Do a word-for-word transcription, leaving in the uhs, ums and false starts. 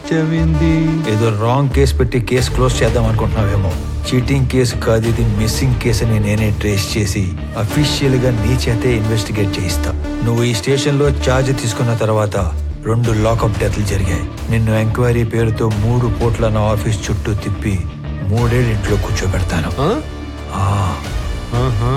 వచ్చావేంది? ఏదో wrong case పెట్టి case close చేద్దాం అనుకుంటున్నావేమో. చీటింగ్ కేసు కాదు ఇది, మిస్సింగ్ కేసు అని నేనే ట్రేస్ చేసి అఫీషియల్ గా నీ చేతే ఇన్వెస్టిగేట్ చేయిస్తా. నువ్వు ఈ స్టేషన్ లో ఛార్జ్ తీసుకున్న తర్వాత రెండు లాకప్ డెత్లు జరిగాయి. నిన్ను ఎంక్వైరీ పేరుతో మూడు పూట్ల నా ఆఫీస్ చుట్టూ తిప్పి మూడేళ్ళ ఇంట్లో కూర్చోబెడతాను. ఆ? ఆ, ఆహా.